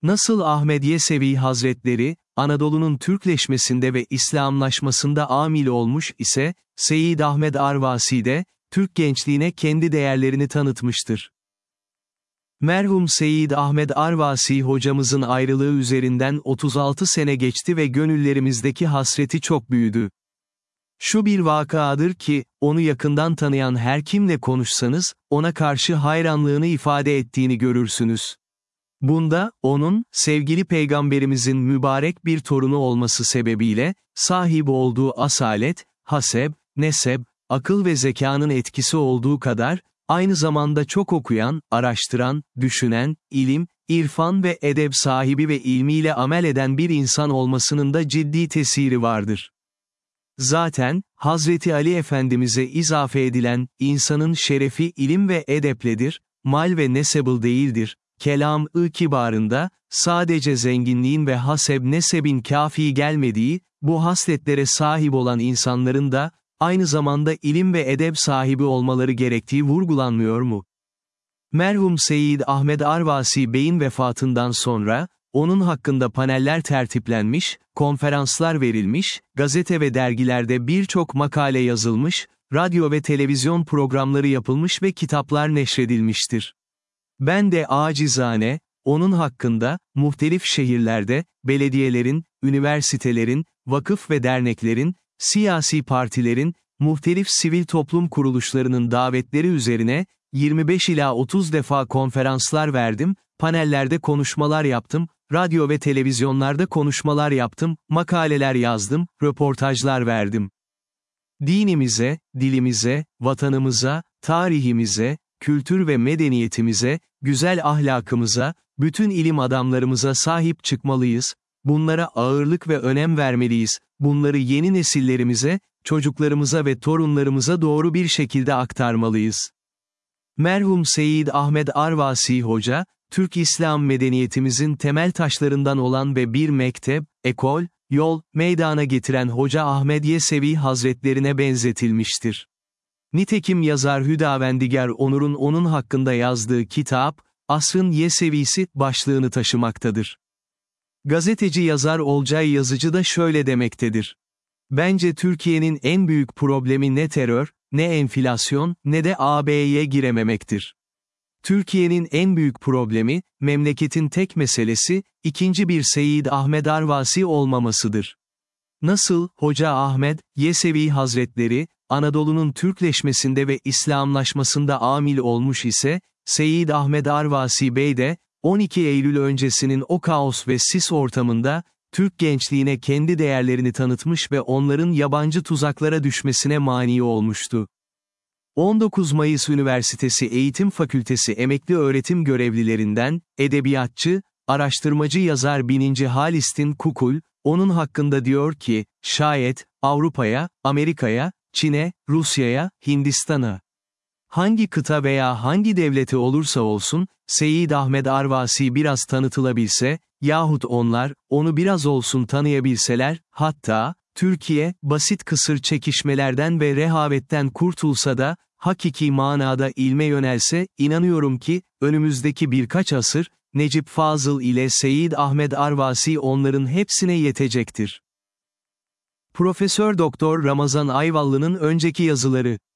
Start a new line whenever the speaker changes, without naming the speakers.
Nasıl Ahmed Yesevi Hazretleri, Anadolu'nun Türkleşmesinde ve İslamlaşmasında amil olmuş ise, Seyyid Ahmed Arvasi de, Türk gençliğine kendi değerlerini tanıtmıştır. Merhum Seyyid Ahmed Arvasi hocamızın ayrılığı üzerinden 36 sene geçti ve gönüllerimizdeki hasreti çok büyüdü. Şu bir vakadır ki, onu yakından tanıyan her kimle konuşsanız, ona karşı hayranlığını ifade ettiğini görürsünüz. Bunda, onun, sevgili Peygamberimizin mübarek bir torunu olması sebebiyle, sahip olduğu asalet, haseb, neseb, akıl ve zekanın etkisi olduğu kadar, aynı zamanda çok okuyan, araştıran, düşünen, ilim, irfan ve edeb sahibi ve ilmiyle amel eden bir insan olmasının da ciddi tesiri vardır. Zaten, Hazreti Ali Efendimiz'e izafe edilen, insanın şerefi ilim ve edepledir, mal ve nesebıl değildir. Kelam-ı kibarında, sadece zenginliğin ve haseb nesebin kafi gelmediği, bu hasletlere sahip olan insanların da, aynı zamanda ilim ve edep sahibi olmaları gerektiği vurgulanmıyor mu? Merhum Seyyid Ahmed Arvasi Bey'in vefatından sonra, onun hakkında paneller tertiplenmiş, konferanslar verilmiş, gazete ve dergilerde birçok makale yazılmış, radyo ve televizyon programları yapılmış ve kitaplar neşredilmiştir. Ben de acizane, onun hakkında, muhtelif şehirlerde, belediyelerin, üniversitelerin, vakıf ve derneklerin, siyasi partilerin, muhtelif sivil toplum kuruluşlarının davetleri üzerine, 25 ila 30 defa konferanslar verdim, panellerde konuşmalar yaptım, radyo ve televizyonlarda konuşmalar yaptım, makaleler yazdım, röportajlar verdim. Dinimize, dilimize, vatanımıza, tarihimize, kültür ve medeniyetimize, güzel ahlakımıza, bütün ilim adamlarımıza sahip çıkmalıyız, bunlara ağırlık ve önem vermeliyiz, bunları yeni nesillerimize, çocuklarımıza ve torunlarımıza doğru bir şekilde aktarmalıyız. Merhum Seyyid Ahmed Arvasi Hoca, Türk İslam medeniyetimizin temel taşlarından olan ve bir mektep, ekol, yol, meydana getiren Hoca Ahmed Yesevi Hazretlerine benzetilmiştir. Nitekim yazar Hüdavendigar Onur'un onun hakkında yazdığı kitap, Asrın Yesevisi başlığını taşımaktadır. Gazeteci yazar Olcay Yazıcı da şöyle demektedir. Bence Türkiye'nin en büyük problemi ne terör, ne enflasyon, ne de AB'ye girememektir. Türkiye'nin en büyük problemi, memleketin tek meselesi, ikinci bir Seyyid Ahmed Arvasi olmamasıdır. Nasıl, Hoca Ahmed Yesevi Hazretleri, Anadolu'nun Türkleşmesinde ve İslamlaşmasında amil olmuş ise, Seyyid Ahmed Arvasi Bey de, 12 Eylül öncesinin o kaos ve sis ortamında, Türk gençliğine kendi değerlerini tanıtmış ve onların yabancı tuzaklara düşmesine mani olmuştu. 19 Mayıs Üniversitesi Eğitim Fakültesi emekli öğretim görevlilerinden, edebiyatçı, araştırmacı yazar Bininci Halistin Kukul, onun hakkında diyor ki, şayet, Avrupa'ya, Amerika'ya, Çin'e, Rusya'ya, Hindistan'a, hangi kıta veya hangi devleti olursa olsun, Seyyid Ahmed Arvasi biraz tanıtılabilse, yahut onlar, onu biraz olsun tanıyabilseler, hatta, Türkiye, basit kısır çekişmelerden ve rehavetten kurtulsa da, hakiki manada ilme yönelse, inanıyorum ki, önümüzdeki birkaç asır, Necip Fazıl ile Seyyid Ahmed Arvasi onların hepsine yetecektir. Profesör Doktor Ramazan Ayvallı'nın önceki yazıları